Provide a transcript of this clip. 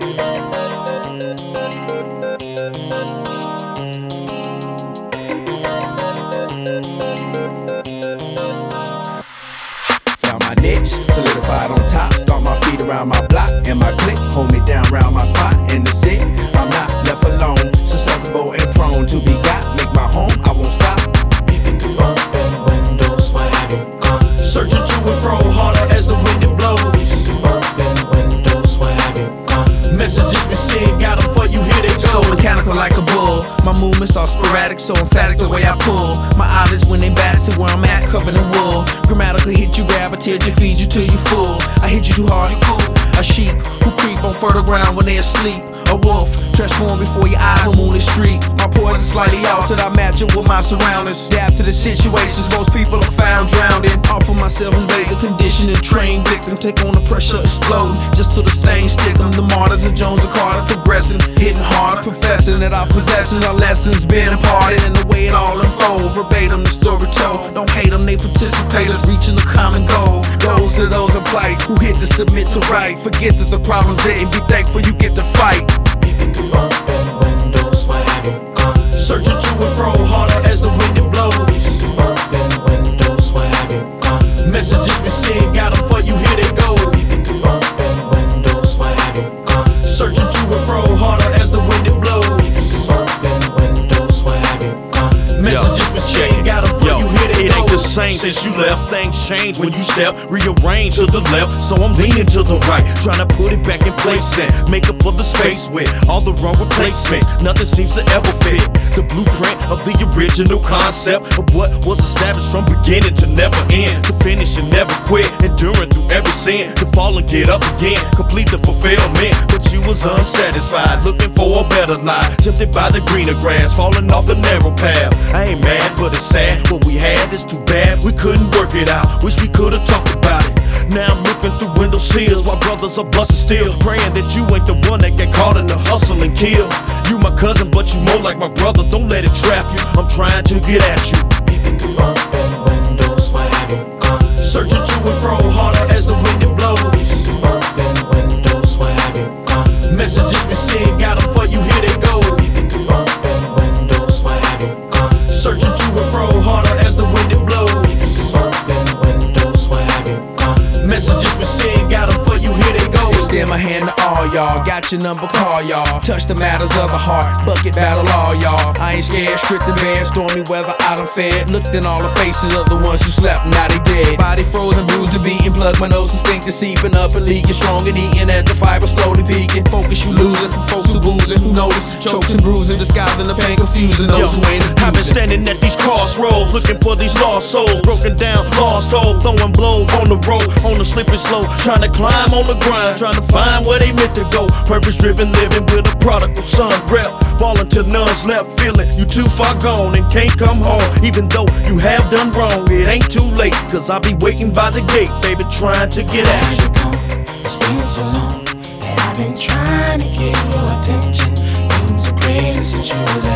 Found my niche, solidified on top. Start my feet around my block and my clique. Hold me down round my spot in the city. I'm not left alone, susceptible and prone to be got. Make my home, I won't stop. Peeping through open windows, where have you gone? Searching to and fro, harder as the wind it blows. Peeping through open windows, where have you gone? Messages we send, got them for you, here they go. So mechanical like a bull. My movements are sporadic, so emphatic the way I pull. My eyelids when they bat, see where I'm at, covered in wool. Grammatically hit you, grab a tear, just feed you till you full. I hit you too hard, you cool. A sheep who creep on fertile ground when they asleep. A wolf transform before your eyes on moonlit street. My poison slightly altered, I match it with my surroundings. Adapt to the situations most people are found drowning. Offer myself as a conditioned trained victim. Take on the pressure, exploding, just so the stains stick 'em. The martyrs of Jones and Carter progressing, hitting harder, professing that our possessions, our lessons been imparted. And the way it all unfolds, verbatim the story told. Don't hate them, they participators reaching a common goal. Goals to those in plight who hit to submit to right. Forget that the problem's there and be thankful you get to fight. Peeping through open windows, where have you gone? Searching to and fro, harder as the wind it blows. Peeping through open windows, where have you gone? Messages we send, got them for you, here they go. Peeping through open windows, where have you gone? Searching to and fro, harder as the wind it blows. Peeping through open windows, where have you gone? Messages we send, got them for you, here they it go. ain't the same since you left. Things change when you step, rearrange to the left. So I'm leaning to the right, trying to put it back in place and make up for the space with all the wrong replacement. Nothing seems to ever fit the blueprint of the original concept of what was established from beginning to never end. To finish and never quit, enduring through every sin. To fall and get up again, complete the fulfillment. But you was unsatisfied, looking for a better life. Tempted by the greener grass, falling off the narrow path. I ain't mad, but it's sad. What we had is too bad, we couldn't work it out. Wish we could've talked about it. Now I'm looking through window sills while brothers are busting still. Praying that you ain't the one that get caught in the hustle and kill. You my cousin, but you more like my brother. Don't let it trap you, I'm trying to get at you. Peeping through open windows, where have you gone? Searching to and fro, harder as the wind it blows. Peeping through open windows, where have you gone? Messages we send, got them for you, here they go. Peeping through open windows, where have you gone? Searching to and fro, harder as the wind it blows. Peeping through open windows, where have you gone? Messages we send, got them for you, here they go. Extend my hand to all y'all, got your number, call y'all. Touch the matters of the heart, bucket battle all y'all. I ain't scared, strict and bare, stormy weather, I done fed. Looked in all the faces of the ones who slept, now they dead. Body frozen, bruised and beaten, plug my nose, instinct is seeping up and leaking. Strong and eating at the fiber, slowly peaking. Focus you losing from folks who boozing, who notice. Chokes and bruising, disguising the pain, confusing those who ain't I've been abusing. standing at these crossroads, looking for these lost souls. Broken down, lost hope, throwing blows on the road, on the slippery slope. Trying to climb on the grind, trying to find where they meant to go. Purpose driven living with a prodigal son rep. Ballin' till none's left, feeling you too far gone and can't come home. Even though you have done wrong, it ain't too late. Cause I'll be waiting by the gate, baby, trying to get at you. It's been so long that I've been trying to get your attention. Been so crazy since you left.